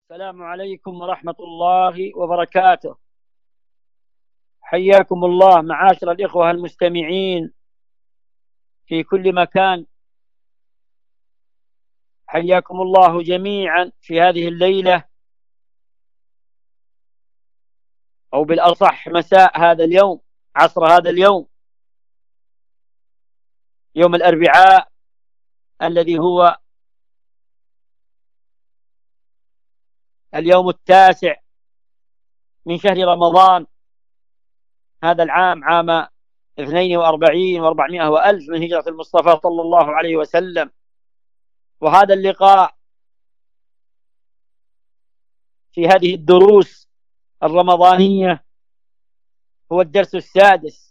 السلام عليكم ورحمة الله وبركاته. حياكم الله معاشر الإخوة المستمعين في كل مكان. حياكم الله جميعا في هذه الليلة، أو بالأصح مساء هذا اليوم، عصر هذا اليوم، يوم الأربعاء الذي هو اليوم 9 من شهر رمضان هذا العام، عام 42 و400 وألف من هجرة المصطفى صلى الله عليه وسلم. وهذا اللقاء في هذه الدروس الرمضانية هو الدرس السادس،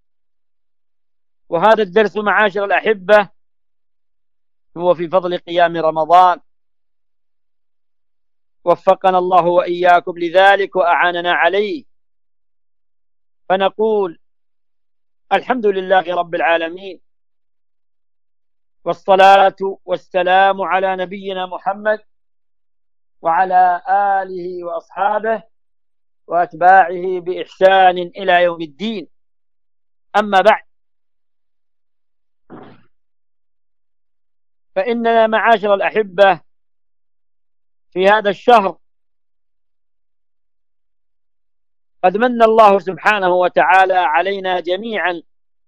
وهذا الدرس معاشر الأحبة هو في فضل قيام رمضان. وفقنا الله وإياكم لذلك وأعاننا عليه، فنقول الحمد لله رب العالمين، والصلاة والسلام على نبينا محمد وعلى آله وأصحابه وأتباعه بإحسان إلى يوم الدين. أما بعد، فإننا معاشر الأحبة في هذا الشهر قد من الله سبحانه وتعالى علينا جميعا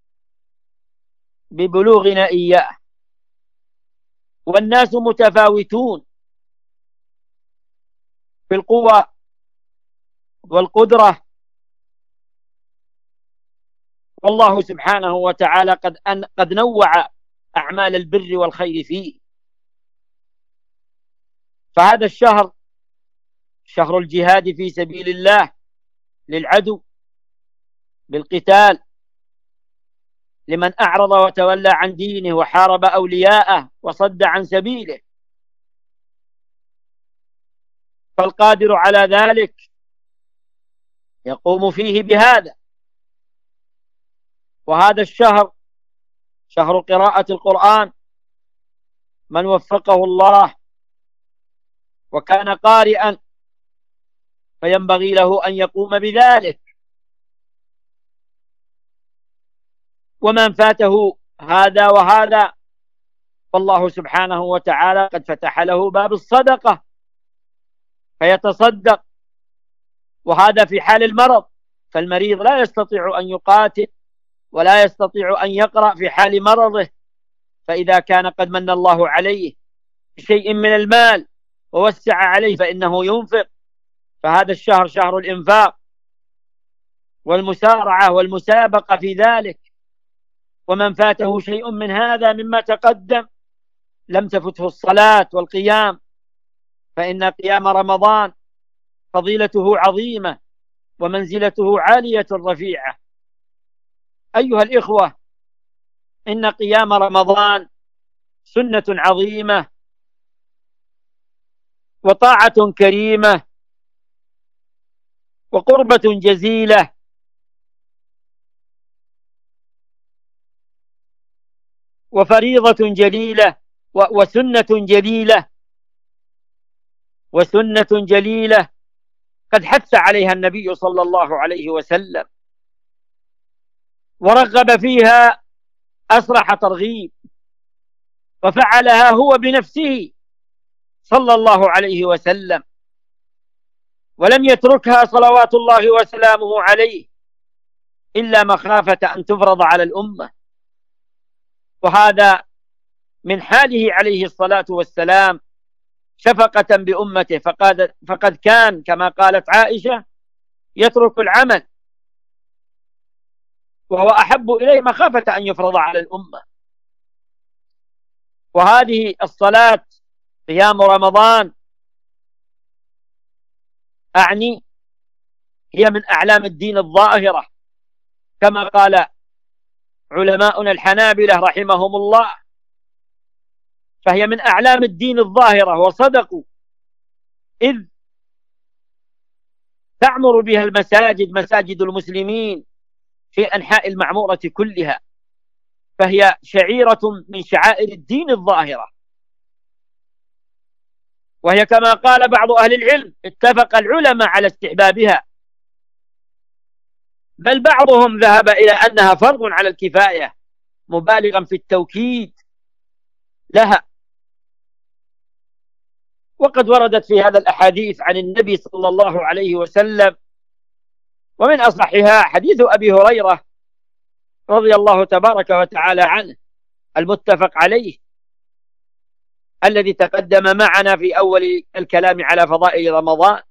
ببلوغنا إياه، والناس متفاوتون في القوة والقدرة، والله سبحانه وتعالى قد نوع أعمال البر والخير فيه. فهذا الشهر شهر الجهاد في سبيل الله للعدو بالقتال، لمن أعرض وتولى عن دينه وحارب أولياءه وصد عن سبيله، فالقادر على ذلك يقوم فيه بهذا. وهذا الشهر شهر قراءة القرآن، من وفقه الله وكان قارئا فينبغي له أن يقوم بذلك، ومن فاته هذا وهذا فالله سبحانه وتعالى قد فتح له باب الصدقة فيتصدق، وهذا في حال المرض، فالمريض لا يستطيع أن يقاتل ولا يستطيع أن يقرأ في حال مرضه، فإذا كان قد من الله عليه بشيء من المال ووسع عليه فإنه ينفق. فهذا الشهر شهر الإنفاق والمسارعة والمسابقة في ذلك، ومن فاته شيء من هذا مما تقدم لم تفته الصلاة والقيام، فإن قيام رمضان فضيلته عظيمة ومنزلته عالية رفيعة. أيها الإخوة، إن قيام رمضان سنة عظيمة وطاعة كريمة وقربة جزيلة، وفريضة جليلة وسنة جليلة قد حث عليها النبي صلى الله عليه وسلم ورغب فيها أصرح ترغيب، وفعلها هو بنفسه صلى الله عليه وسلم، ولم يتركها صلوات الله وسلامه عليه إلا مخافة أن تفرض على الأمة. وهذا من حاله عليه الصلاة والسلام شفقة بأمته، فقد كان كما قالت عائشة يترك العمل وهو أحب إليه مخافة أن يفرض على الأمة. وهذه الصلاة قيام رمضان أعني هي من أعلام الدين الظاهرة، كما قال علماؤنا الحنابلة رحمهم الله، فهي من أعلام الدين الظاهرة، وصدقوا إذ تعمر بها المساجد، مساجد المسلمين في أنحاء المعمورة كلها، فهي شعيرة من شعائر الدين الظاهرة. وهي كما قال بعض أهل العلم اتفق العلماء على استحبابها، بل بعضهم ذهب إلى أنها فرض على الكفاية مبالغا في التوكيد لها. وقد وردت في هذا الأحاديث عن النبي صلى الله عليه وسلم، ومن أصحها حديث أبي هريرة رضي الله تبارك وتعالى عنه المتفق عليه، الذي تقدم معنا في أول الكلام على فضائل رمضان،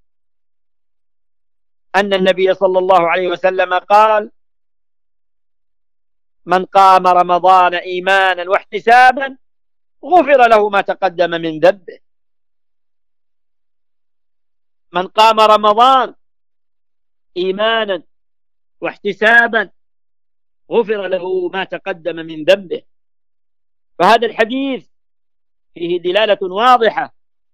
أن النبي صلى الله عليه وسلم قال: من قام رمضان إيمانا واحتسابا غفر له ما تقدم من ذنبه. من قام رمضان إيمانا واحتسابا غفر له ما تقدم من ذنبه. فهذا الحديث فيه دلالة واضحة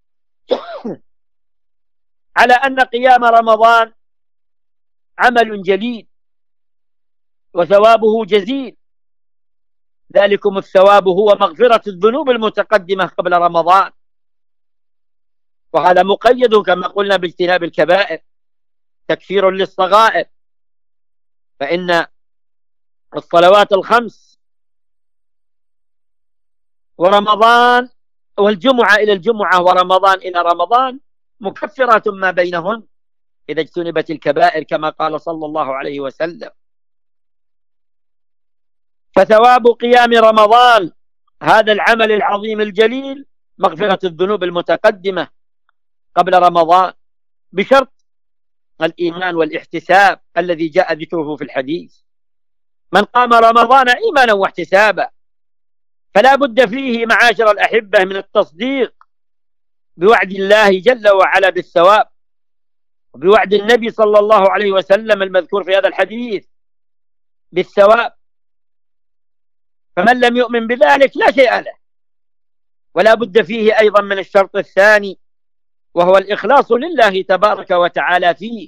على أن قيام رمضان عمل جليل وثوابه جزيل، ذلكم الثواب هو مغفرة الذنوب المتقدمة قبل رمضان، وهذا مقيد كما قلنا باجتناب الكبائر، تكفير للصغائر، فإن الصلوات الخمس ورمضان والجمعة إلى الجمعة ورمضان إلى رمضان مكفرات ما بينهن إذا اجتنبت الكبائر كما قال صلى الله عليه وسلم. فثواب قيام رمضان هذا العمل العظيم الجليل مغفرة الذنوب المتقدمة قبل رمضان، بشرط الإيمان والاحتساب الذي جاء ذكره في الحديث. من قام رمضان إيمانا واحتسابا، فلا بد فيه معاشر الأحبة من التصديق بوعد الله جل وعلا بالثواب، وبوعد النبي صلى الله عليه وسلم المذكور في هذا الحديث بالثواب. فمن لم يؤمن بذلك لا شيء له. ولا بد فيه أيضا من الشرط الثاني، وهو الإخلاص لله تبارك وتعالى فيه.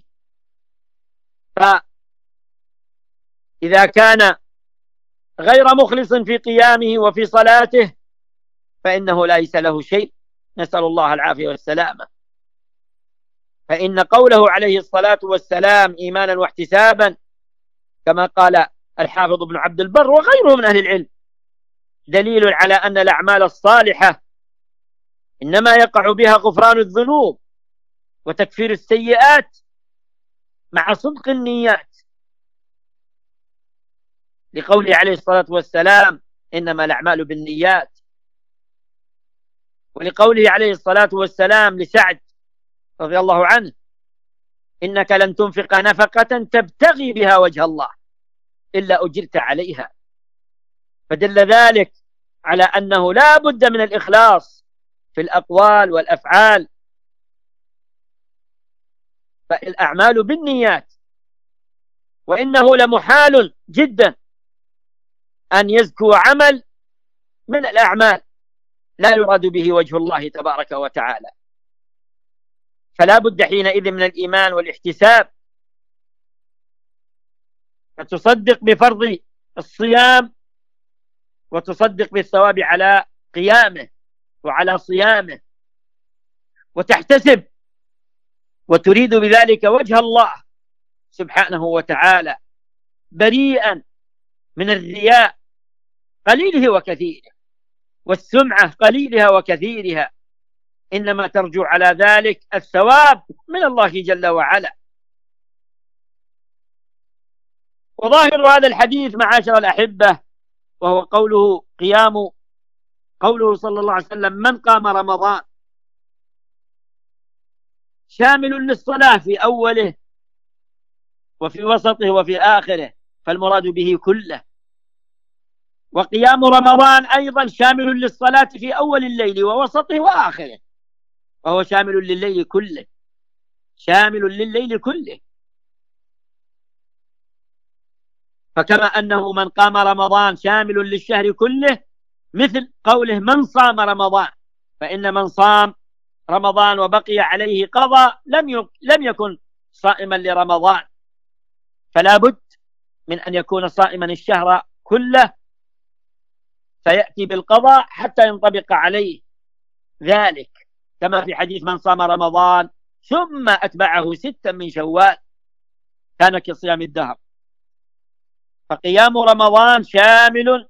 فإذا كان غير مخلص في قيامه وفي صلاته فإنه ليس له شيء، نسأل الله العافية والسلامة. فإن قوله عليه الصلاة والسلام إيمانا واحتسابا كما قال الحافظ ابن عبد البر وغيره من أهل العلم دليل على أن الأعمال الصالحة إنما يقع بها غفران الذنوب وتكفير السيئات مع صدق النيات، لقوله عليه الصلاة والسلام إنما الأعمال بالنيات، ولقوله عليه الصلاة والسلام لسعد رضي الله عنه إنك لن تنفق نفقة تبتغي بها وجه الله إلا أجرت عليها. فدل ذلك على أنه لا بد من الإخلاص في الأقوال والأفعال، فالأعمال بالنيات. وإنه لمحال جدا أن يزكو عمل من الأعمال لا يراد به وجه الله تبارك وتعالى، فلا بد حينئذ من الإيمان والاحتساب، فتصدق بفرض الصيام وتصدق بالثواب على قيامه وعلى صيامه، وتحتسب وتريد بذلك وجه الله سبحانه وتعالى بريئا من الرياء قليله وكثيره والسمعة قليلها وكثيرها، إنما ترجو على ذلك الثواب من الله جل وعلا. وظاهر هذا الحديث معاشر الأحبة وهو قوله صلى الله عليه وسلم من قام رمضان، شامل للصلاة في أوله وفي وسطه وفي آخره، فالمراد به كله. وقيام رمضان أيضا شامل للصلاة في أول الليل ووسطه وآخره، وهو شامل لليل كله، شامل لليل كله. فكما أنه من قام رمضان شامل للشهر كله، مثل قوله من صام رمضان، فإن من صام رمضان وبقي عليه قضاء لم يكن صائما لرمضان، فلا بد من أن يكون صائما الشهر كله، فيأتي بالقضاء حتى ينطبق عليه ذلك. كما في حديث من صام رمضان ثم أتبعه 6 من شوال كان كصيام الدهر. فقيام رمضان شامل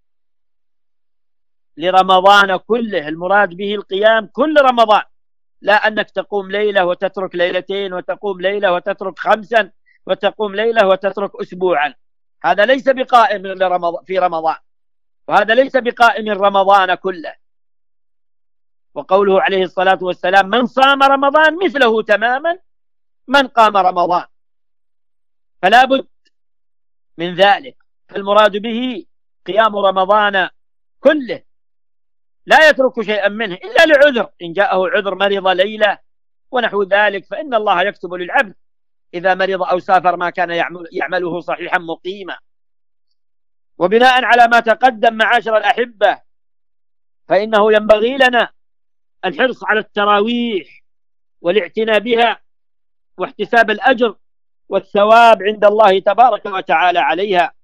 لرمضان كله، المراد به القيام كل رمضان، لا أنك تقوم ليلة وتترك ليلتين، وتقوم ليلة وتترك 5، وتقوم ليلة وتترك أسبوعا. هذا ليس بقائم في رمضان، وهذا ليس بقائم رمضان كله. وقوله عليه الصلاة والسلام من صام رمضان مثله تماما من قام رمضان، فلا بد من ذلك. فالمراد به قيام رمضان كله، لا يترك شيئا منه إلا لعذر، إن جاءه عذر مرض ليلة ونحو ذلك، فإن الله يكتب للعبد إذا مرض أو سافر ما كان يعمله صحيحا مقيما. وبناء على ما تقدم معاشر الأحبة، فإنه ينبغي لنا الحرص على التراويح والاعتناء بها واحتساب الأجر والثواب عند الله تبارك وتعالى عليها.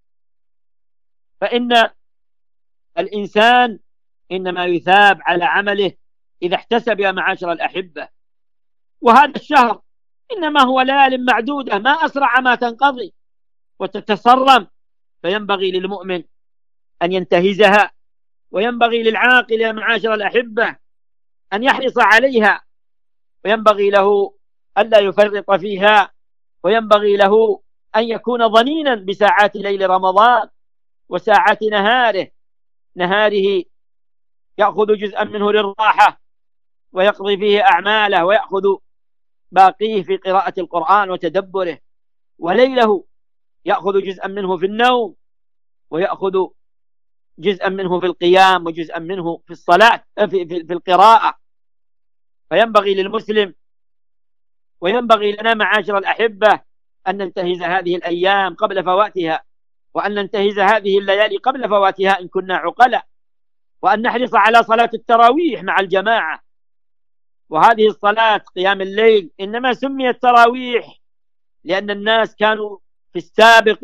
فإن الإنسان إنما يثاب على عمله إذا احتسب يا معاشر الأحبة. وهذا الشهر إنما هو ليال معدودة، ما أسرع ما تنقضي وتتسرم، فينبغي للمؤمن أن ينتهزها، وينبغي للعاقل يا معاشر الأحبة أن يحرص عليها، وينبغي له ألا يفرط فيها، وينبغي له أن يكون ضنينا بساعات ليل رمضان وساعات نهاره يأخذ جزءا منه للراحة ويقضي فيه أعماله، ويأخذ باقيه في قراءة القرآن وتدبره، وليله يأخذ جزءا منه في النوم، ويأخذ جزءا منه في القيام، وجزءا منه في الصلاة في القراءة. فينبغي للمسلم وينبغي لنا معاشر الأحبة أن ننتهز هذه الأيام قبل فواتها، وأن ننتهز هذه الليالي قبل فواتها إن كنا عقلا، وأن نحرص على صلاة التراويح مع الجماعة. وهذه الصلاة قيام الليل إنما سميت تراويح لأن الناس كانوا في السابق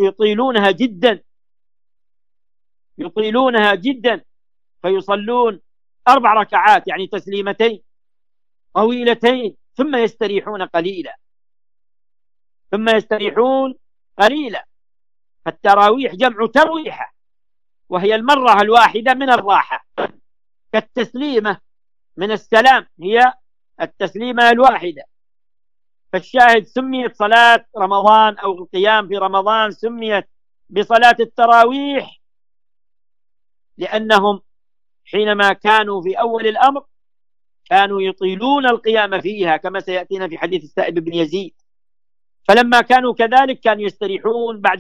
يطيلونها جدا، فيصلون 4 ركعات يعني تسليمتين طويلتين ثم يستريحون قليلا. فالتراويح جمع ترويحة، وهي المرة الواحدة من الراحة، كالتسليمة من السلام هي التسليمة الواحدة. فالشاهد سميت صلاة رمضان أو القيام في رمضان سميت بصلاة التراويح لأنهم حينما كانوا في أول الأمر كانوا يطيلون القيام فيها، كما سيأتينا في حديث السائب بن يزيد. فلما كانوا كذلك كانوا يستريحون بعد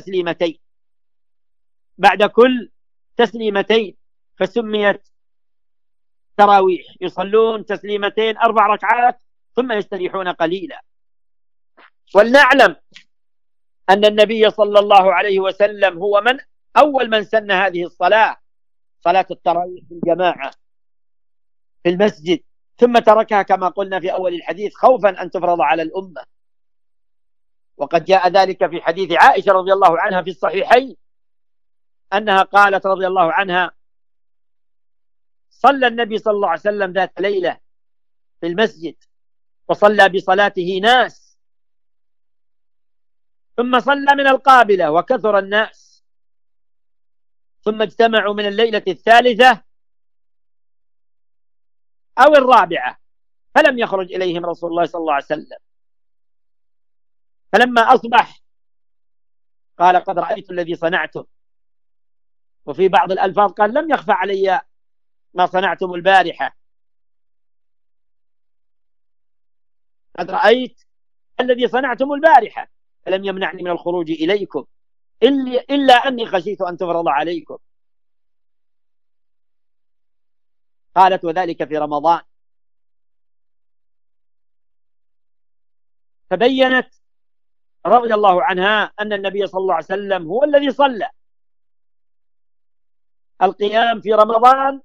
كل تسليمتين، فسميت تراويح، يصلون تسليمتين 4 ركعات ثم يستريحون قليلا. ولنعلم أن النبي صلى الله عليه وسلم هو أول من سن هذه الصلاة، صلاة التراويح بالجماعة في المسجد، ثم تركها كما قلنا في أول الحديث خوفا أن تفرض على الأمة. وقد جاء ذلك في حديث عائشة رضي الله عنها في الصحيحين أنها قالت رضي الله عنها: صلى النبي صلى الله عليه وسلم ذات ليلة في المسجد وصلى بصلاته ناس، ثم صلى من القابلة وكثر الناس، ثم اجتمعوا من الليلة الثالثة أو الرابعة فلم يخرج إليهم رسول الله صلى الله عليه وسلم. فلما أصبح قال: قد رأيت الذي صنعتم. وفي بعض الألفاظ قال: لم يخفى علي ما صنعتم البارحة، قد رأيت الذي صنعتم البارحة فلم يمنعني من الخروج إليكم إلا أني خشيت أن تفرض عليكم. قالت: وذلك في رمضان. فبينت رضي الله عنها أن النبي صلى الله عليه وسلم هو الذي صلى القيام في رمضان،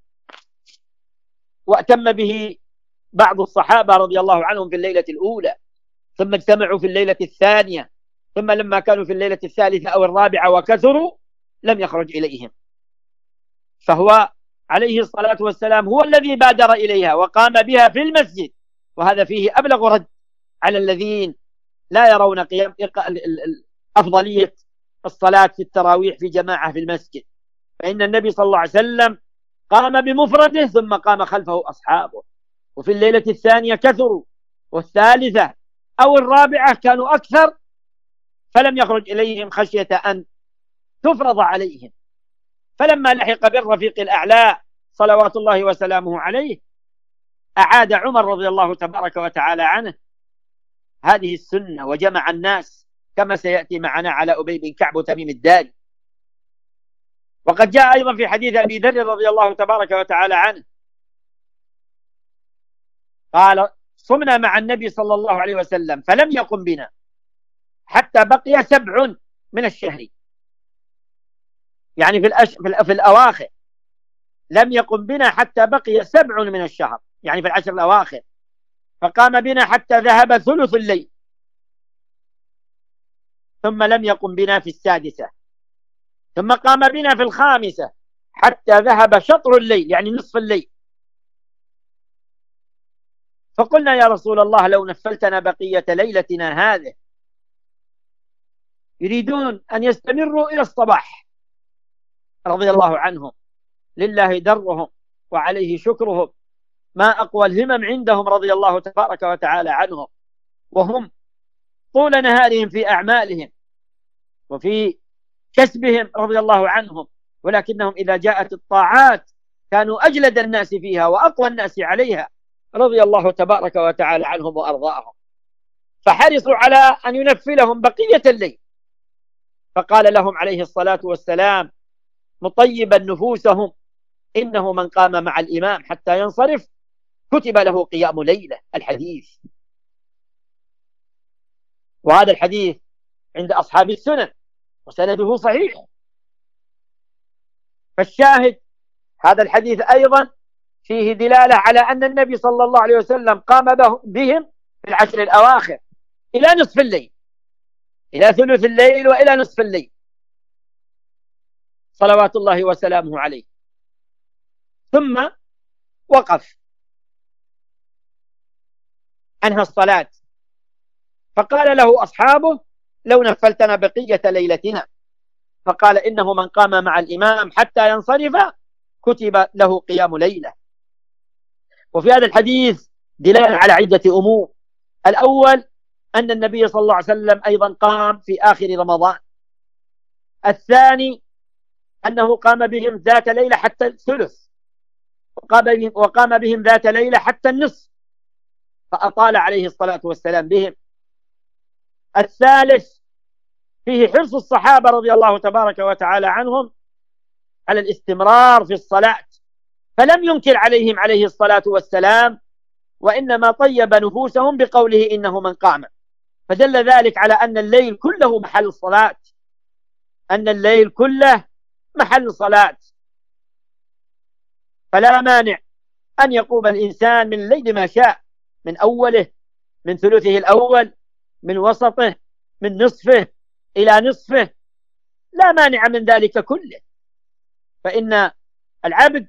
وأتم به بعض الصحابة رضي الله عنهم في الليلة الأولى، ثم اجتمعوا في الليلة الثانية، ثم لما كانوا في الليلة الثالثة أو الرابعة وكثروا لم يخرج إليهم. فهو عليه الصلاة والسلام هو الذي بادر إليها وقام بها في المسجد، وهذا فيه أبلغ رد على الذين لا يرون قيام أفضلية الصلاة في التراويح في جماعة في المسجد. فإن النبي صلى الله عليه وسلم قام بمفرده ثم قام خلفه أصحابه، وفي الليلة الثانية كثروا، والثالثة أو الرابعة كانوا أكثر، فلم يخرج إليهم خشية أن تفرض عليهم. فلما لحق بالرفيق الأعلى صلوات الله وسلامه عليه، أعاد عمر رضي الله تبارك وتعالى عنه هذه السنة وجمع الناس، كما سيأتي معنا على أبي بن كعب وتميم الداري. وقد جاء أيضا في حديث أبي ذر رضي الله تبارك وتعالى عنه قال: صمنا مع النبي صلى الله عليه وسلم فلم يقم بنا حتى بقي 7 من الشهر، يعني في الأواخر، لم يقم بنا حتى بقي 7 من الشهر، يعني في العشر الأواخر، فقام بنا حتى ذهب ثلث الليل، ثم لم يقم بنا في السادسة، ثم قام بنا في الخامسة حتى ذهب شطر الليل، يعني نصف الليل. فقلنا: يا رسول الله، لو نفلتنا بقية ليلتنا هذه. يريدون أن يستمروا إلى الصباح رضي الله عنهم، لله درهم وعليه شكرهم، ما أقوى الهمم عندهم رضي الله تبارك وتعالى عنهم، وهم طول نهارهم في أعمالهم وفي كسبهم رضي الله عنهم، ولكنهم إذا جاءت الطاعات كانوا أجلد الناس فيها وأقوى الناس عليها رضي الله تبارك وتعالى عنهم وأرضاهم. فحرصوا على أن ينفلهم بقية الليل، فقال لهم عليه الصلاة والسلام مطيبا نفوسهم: إنه من قام مع الإمام حتى ينصرف كتب له قيام ليلة. الحديث، وهذا الحديث عند أصحاب السنن وسنده صحيح. فالشاهد هذا الحديث أيضا فيه دلالة على أن النبي صلى الله عليه وسلم قام بهم في العشر الأواخر إلى نصف الليل، إلى ثلث الليل وإلى نصف الليل صلوات الله وسلامه عليه، ثم وقف عنها الصلاة، فقال له أصحابه: لو نفلتنا بقية ليلتنا. فقال: إنه من قام مع الإمام حتى ينصرف كتب له قيام ليلة. وفي هذا الحديث دلالة على عدة أمور. الأول أن النبي صلى الله عليه وسلم أيضا قام في آخر رمضان. الثاني أنه قام بهم ذات ليلة حتى الثلث، وقام بهم ذات ليلة حتى النصف، فأطال عليه الصلاة والسلام بهم. الثالث فيه حرص الصحابة رضي الله تبارك وتعالى عنهم على الاستمرار في الصلاة، فلم ينكر عليهم عليه الصلاة والسلام، وإنما طيب نفوسهم بقوله: إنه من قام. فدل ذلك على أن الليل كله محل صلاة، أن الليل كله محل صلاة، فلا مانع أن يقوم الإنسان من الليل ما شاء، من أوله، من ثلثه الأول، من وسطه، من نصفه إلى نصفه، لا مانع من ذلك كله. فإن العبد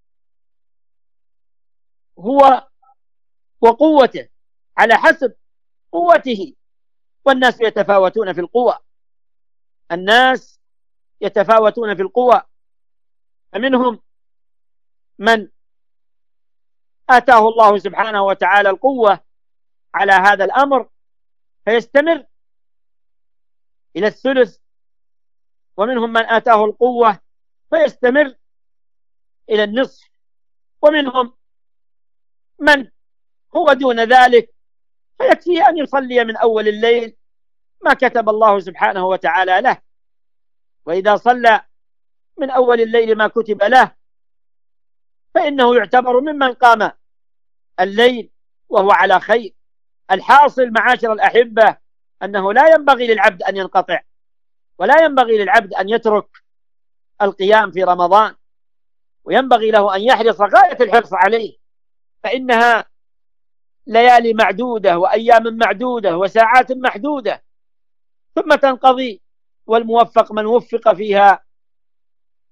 هو وقوته على حسب قوته، والناس يتفاوتون في القوى، الناس يتفاوتون في القوى، فمنهم من آتاه الله سبحانه وتعالى القوة على هذا الأمر فيستمر إلى الثلث، ومنهم من آتاه القوة فيستمر إلى النصف، ومنهم من هو دون ذلك فيكفيه أن يصلي من أول الليل ما كتب الله سبحانه وتعالى له، وإذا صلى من أول الليل ما كتب له فإنه يعتبر ممن قام الليل وهو على خير. الحاصل معاشر الأحبة أنه لا ينبغي للعبد أن ينقطع، ولا ينبغي للعبد أن يترك القيام في رمضان، وينبغي له أن يحرص غاية الحرص عليه، فإنها ليالي معدودة وأيام معدودة وساعات محدودة ثم تنقضي، والموفق من وفق فيها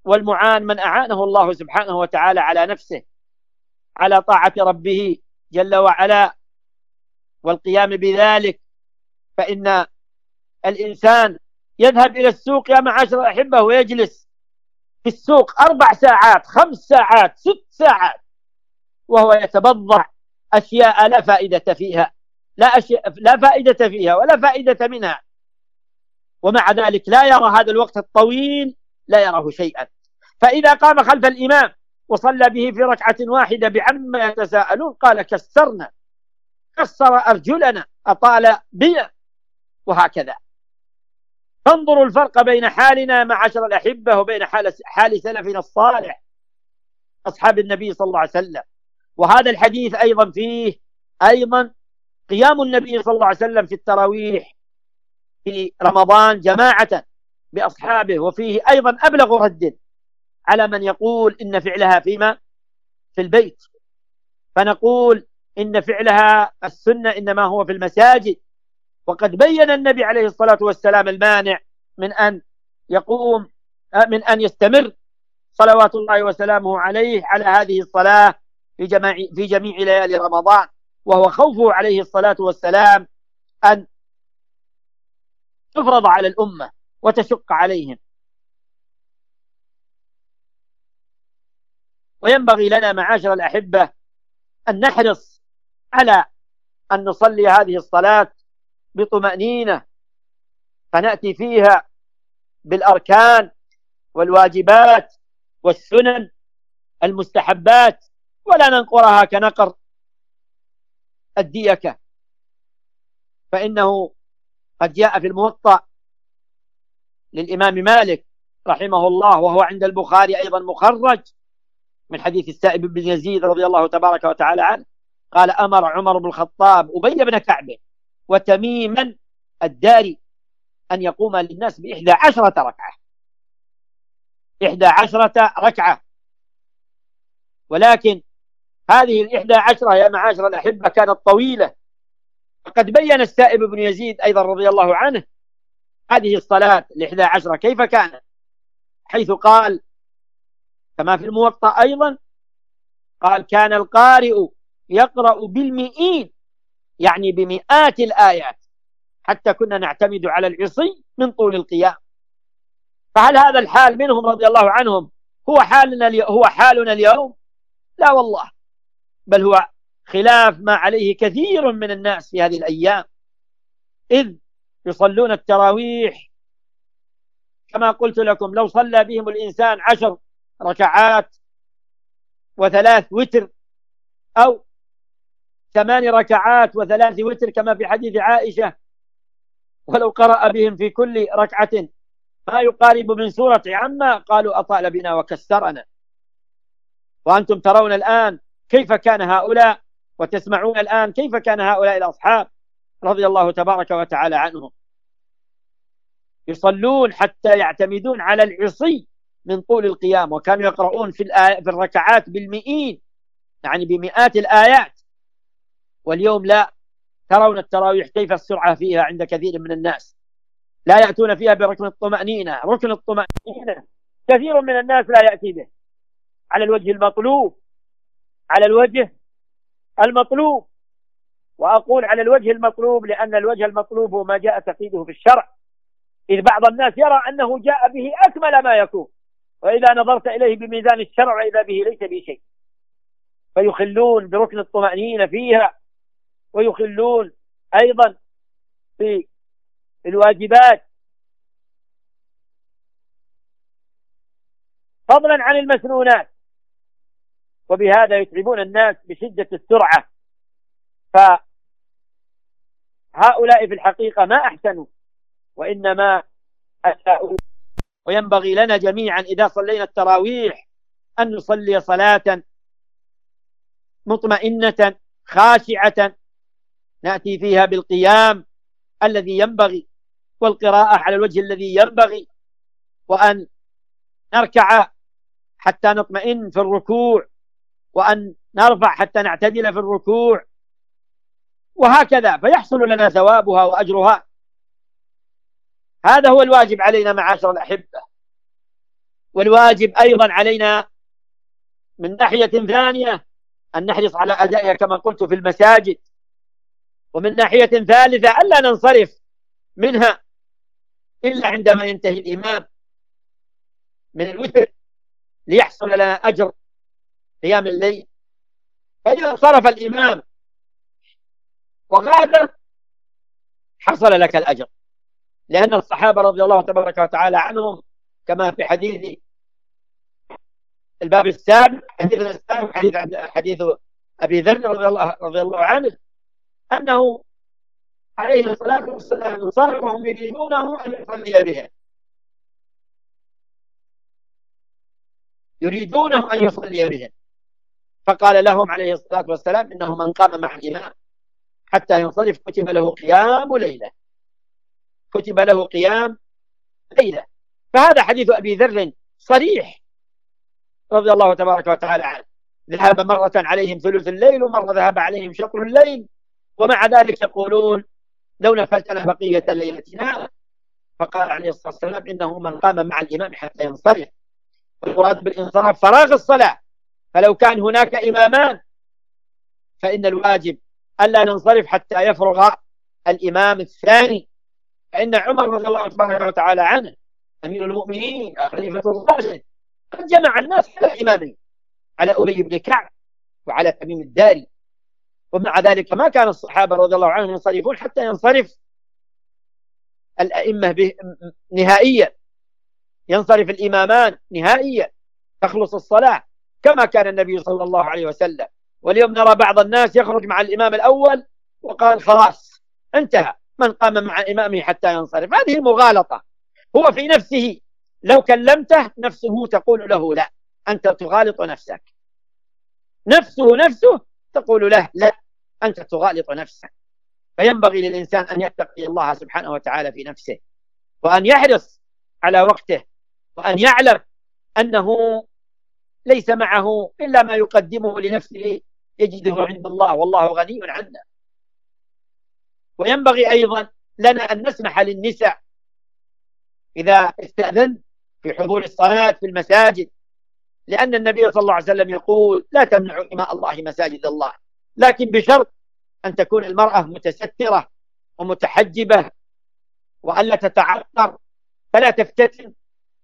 والمعان من أعانه الله سبحانه وتعالى على نفسه، على طاعة ربه جل وعلا والقيام بذلك. فإن الإنسان يذهب إلى السوق يا معاشر الأحبة ويجلس في السوق 4 ساعات 5 ساعات 6 ساعات وهو يتبضع أشياء لا فائدة فيها، لا فائدة فيها ولا فائدة منها، ومع ذلك لا يرى هذا الوقت الطويل، لا يراه شيئا. فإذا قام خلف الإمام وصلى به في ركعة واحدة بعما يتساءلون قال كسرنا، كسر أرجلنا، أطال بنا، وهكذا. فانظروا الفرق بين حالنا معاشر الأحبة وبين حال سلفنا الصالح أصحاب النبي صلى الله عليه وسلم. وهذا الحديث أيضا فيه أيضا قيام النبي صلى الله عليه وسلم في التراويح في رمضان جماعة بأصحابه، وفيه أيضا أبلغ رد على من يقول إن فعلها في البيت. فنقول إن فعلها السنة إنما هو في المساجد، وقد بين النبي عليه الصلاة والسلام المانع من أن يستمر صلوات الله وسلامه عليه على هذه الصلاة في جميع ليالي رمضان، وهو خوفه عليه الصلاة والسلام أن تفرض على الأمة وتشق عليهم. وينبغي لنا معاشر الأحبة أن نحرص على أن نصلي هذه الصلاة بطمأنينة، فنأتي فيها بالأركان والواجبات والسنن المستحبات، ولا ننقرها كنقر الديكة. فإنه قد جاء في الموطأ للإمام مالك رحمه الله، وهو عند البخاري أيضا مخرج، من حديث السائب بن يزيد رضي الله تبارك وتعالى عنه قال أمر عمر بن الخطاب أبي بن كعب وتميما الداري أن يقوم للناس ب11 ركعة، 11 ركعة. ولكن هذه 11 يا معاشر الأحبة كانت طويلة. وقد بين السائب بن يزيد أيضا رضي الله عنه هذه الصلاة 11 كيف كانت، حيث قال كما في الموطأ أيضا قال كان القارئ يقرأ بالمئين، يعني بمئات الآيات، حتى كنا نعتمد على العصي من طول القيام. فهل هذا الحال منهم رضي الله عنهم هو حالنا اليوم؟ لا والله، بل هو خلاف ما عليه كثير من الناس في هذه الأيام، إذ يصلون التراويح كما قلت لكم لو صلى بهم الإنسان 10 ركعات و3 وتر، أو 8 ركعات و3 وتر كما في حديث عائشة، ولو قرأ بهم في كل ركعة ما يقارب من سورة عما قالوا أطال بنا وكسرنا. وأنتم ترون الآن كيف كان هؤلاء، وتسمعون الآن كيف كان هؤلاء الأصحاب رضي الله تبارك وتعالى عنهم يصلون حتى يعتمدون على العصي من طول القيام، وكانوا يقرؤون في الركعات بالمئين، يعني بمئات الآيات. واليوم لا، ترون التراويح كيف السرعة فيها عند كثير من الناس، لا يأتون فيها بركن الطمأنينة. ركن الطمأنينة كثير من الناس لا يأتي به على الوجه المطلوب، على الوجه المطلوب. وأقول على الوجه المطلوب لأن الوجه المطلوب هو ما جاء تقييده في الشرع، إذ بعض الناس يرى أنه جاء به أكمل ما يكون، وإذا نظرت إليه بميزان الشرع وإذا به ليس به شيء، فيخلون بركن الطمأنينة فيها، ويخلون أيضا في الواجبات، فضلا عن المسنونات، وبهذا يتعبون الناس بشدة السرعة. فهؤلاء في الحقيقة ما أحسنوا وإنما أساءوا. وينبغي لنا جميعا إذا صلينا التراويح أن نصلي صلاة مطمئنة خاشعة نأتي فيها بالقيام الذي ينبغي والقراءة على الوجه الذي ينبغي، وأن نركع حتى نطمئن في الركوع، وأن نرفع حتى نعتدل في الركوع، وهكذا فيحصل لنا ثوابها وأجرها. هذا هو الواجب علينا معاشر الأحبة. والواجب أيضا علينا من ناحية ثانية أن نحرص على أدائها كما قلت في المساجد، ومن ناحية ثالثة ألا ننصرف منها إلا عندما ينتهي الإمام من الوتر ليحصل لنا أجر قيام الليل. فإذا انصرف الإمام وغادر حصل لك الأجر، لأن الصحابة رضي الله تبارك وتعالى عنهم كما في حديث الباب السابق، حديث أبي ذر رضي الله عنه، أنه عليه الصلاة والسلام انصرف وهم يريدونه أن يصلي بهم، يريدونه أن يصلي بهم، فقال لهم عليه الصلاة والسلام إنه من قام مع الإمام حتى ينصرف كتب له قيام ليلة، كتب له قيام ليلة. فهذا حديث أبي ذر صريح رضي الله تبارك وتعالى عنه، ذهب مرة عليهم ثلث الليل ومرة ذهب عليهم شطر الليل، ومع ذلك يقولون لو نفلتنا بقية ليلتنا. فقال عليه الصلاة والسلام إنه من قام مع الإمام حتى ينصرف، والمراد بالانصراف فراغ الصلاة، فلو كان هناك إمامان فإن الواجب ألا ننصرف حتى يفرغ الإمام الثاني. فإن عمر رضي الله تبارك وتعالى عنه أمير المؤمنين خليفة الراشد قد جمع الناس على إمامين، على أبي بن كعب وعلى تميم الداري، ومع ذلك ما كان الصحابة رضي الله عنهم ينصرفون حتى ينصرف الأئمة نهائيا، ينصرف الإمامان نهائيا تخلص الصلاة كما كان النبي صلى الله عليه وسلم. واليوم نرى بعض الناس يخرج مع الإمام الأول وقال خلاص انتهى، من قام مع إمامه حتى ينصرف. هذه مغالطة، هو في نفسه لو كلمته نفسه تقول له لا، أنت تغالط نفسك، نفسه تقول له لا، أنت تغالط نفسك. فينبغي للإنسان أن يتقي الله سبحانه وتعالى في نفسه، وأن يحرص على وقته، وأن يعلم أنه ليس معه إلا ما يقدمه لنفسه يجده عند الله، والله غني عنا. وينبغي أيضا لنا أن نسمح للنساء إذا استأذن في حضور الصلاة في المساجد، لأن النبي صلى الله عليه وسلم يقول لا تمنعوا إماء الله مساجد الله، لكن بشرط أن تكون المرأة متسترة ومتحجبة وألا تتعطر، فلا تفتتن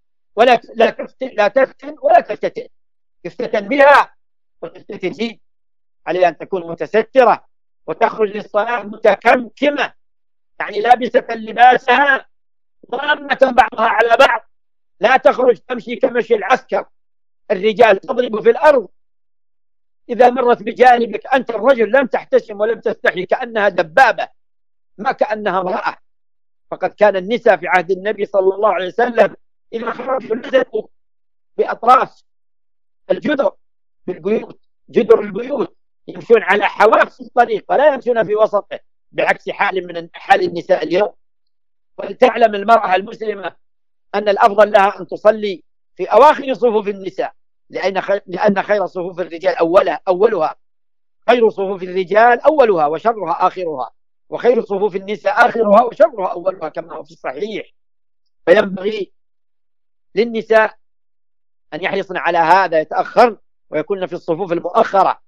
لا تفتن ولا تفتتن، يفتتن بها وتفتتن فيه. عليها أن تكون متسترة وتخرج للصلاة متكمكمة، يعني لابسة لباسها ضامة بعضها على بعض، لا تخرج تمشي كمشي العسكر، الرجال تضرب في الأرض إذا مرت بجانبك أنت الرجل لم تحتشم ولم تستحي، كأنها دبابة ما كأنها امرأة. فقد كان النساء في عهد النبي صلى الله عليه وسلم إذا خرجوا نزلوا بأطراف الجدر بالبيوت، جدر البيوت، يمشون على حواف الطريق ولا يمشون في وسطه، بعكس حال النساء اليوم. ولتعلم المرأة المسلمة أن الأفضل لها أن تصلي في أواخر صفوف النساء، لأن خير صفوف الرجال أولها، خير صفوف الرجال أولها وشرها آخرها، وخير صفوف النساء آخرها وشرها أولها كما هو في الصحيح. فينبغي للنساء أن يحرصن على هذا، يتأخرن ويكون في الصفوف المؤخرة.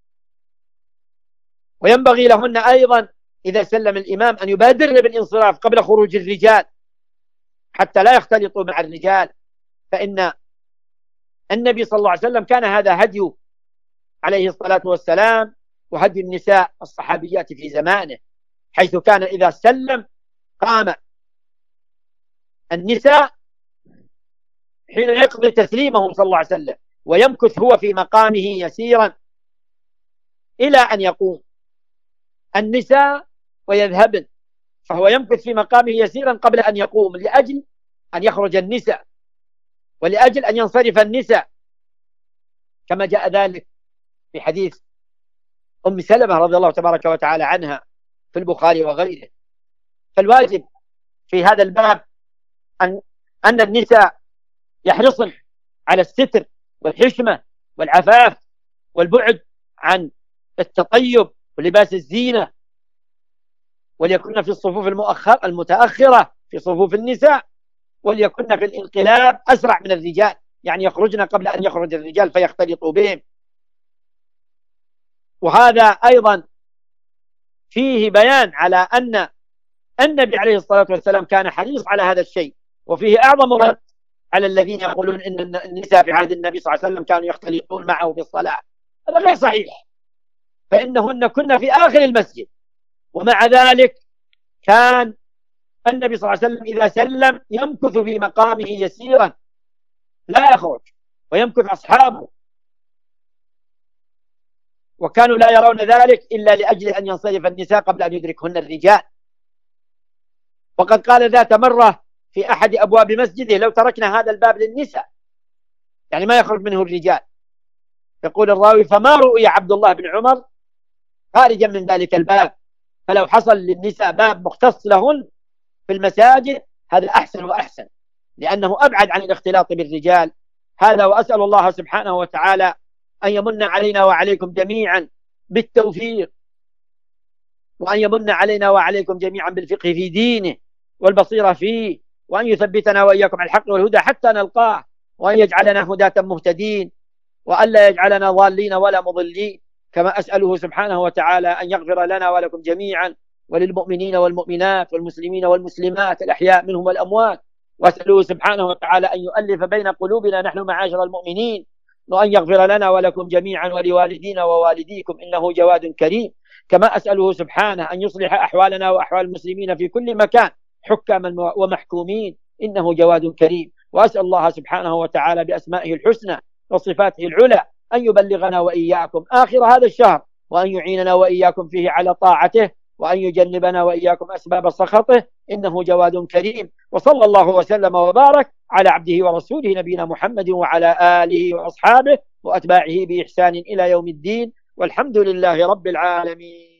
وينبغي لهن أيضا إذا سلم الإمام أن يبادرن بالانصراف قبل خروج الرجال حتى لا يختلطوا مع الرجال، فإن النبي صلى الله عليه وسلم كان هذا هديه عليه الصلاة والسلام وهدي النساء الصحابيات في زمانه، حيث كان إذا سلم قام النساء حين يقضي تسليمه صلى الله عليه وسلم ويمكث هو في مقامه يسيرا إلى أن يقوم النساء ويذهبن، فهو يمكث في مقامه يسيرا قبل أن يقوم، لأجل أن يخرج النساء ولأجل أن ينصرف النساء، كما جاء ذلك في حديث أم سلمة رضي الله تبارك وتعالى عنها في البخاري وغيره. فالواجب في هذا الباب أن النساء يحرصن على الستر والحشمة والعفاف والبعد عن التطيب ولباس الزينة، وليكن في الصفوف المتأخرة في صفوف النساء، وليكن في الانقلاب أسرع من الرجال، يعني يخرجن قبل أن يخرج الرجال فيختلطوا بهم. وهذا أيضا فيه بيان على أن النبي عليه الصلاة والسلام كان حريص على هذا الشيء، وفيه أعظم رد على الذين يقولون إن النساء في عهد النبي صلى الله عليه وسلم كانوا يختلطون معه في الصلاة. هذا غير صحيح، فإنهن كن في آخر المسجد، ومع ذلك كان النبي صلى الله عليه وسلم إذا سلم يمكث في مقامه يسيرا لا يخرج، ويمكث أصحابه، وكانوا لا يرون ذلك إلا لأجل أن ينصرف النساء قبل أن يدركهن الرجال. وقد قال ذات مرة في أحد أبواب مسجده: لو تركنا هذا الباب للنساء، يعني ما يخرج منه الرجال. يقول الراوي: فما رؤي عبد الله بن عمر خارجا من ذلك الباب، فلو حصل للنساء باب مختص لهن في المساجد هذا أحسن وأحسن، لأنه أبعد عن الاختلاط بالرجال. هذا، وأسأل الله سبحانه وتعالى أن يمن علينا وعليكم جميعا بالتوفيق، وأن يمن علينا وعليكم جميعا بالفقه في دينه والبصيرة فيه، وأن يثبتنا وإياكم على الحق والهدى حتى نلقاه، وأن يجعلنا هداة مهتدين، وأن لا يجعلنا ضالين ولا مضلين. كما أسأله سبحانه وتعالى أن يغفر لنا ولكم جميعا، وللمؤمنين والمؤمنات والمسلمين والمسلمات الأحياء منهم والأموات. وأسأله سبحانه وتعالى أن يؤلف بين قلوبنا نحن معاشر المؤمنين، وأن يغفر لنا ولكم جميعا ولوالدينا ووالديكم إنه جواد كريم. كما أسأله سبحانه أن يصلح أحوالنا وأحوال المسلمين في كل مكان، حكاما ومحكومين، إنه جواد كريم. وأسأل الله سبحانه وتعالى بأسمائه الحسنى وصفاته العلى أن يبلغنا وإياكم آخر هذا الشهر، وأن يعيننا وإياكم فيه على طاعته، وأن يجنبنا وإياكم أسباب سخطه، إنه جواد كريم. وصلى الله وسلم وبارك على عبده ورسوله نبينا محمد وعلى آله وأصحابه وأتباعه بإحسان إلى يوم الدين، والحمد لله رب العالمين.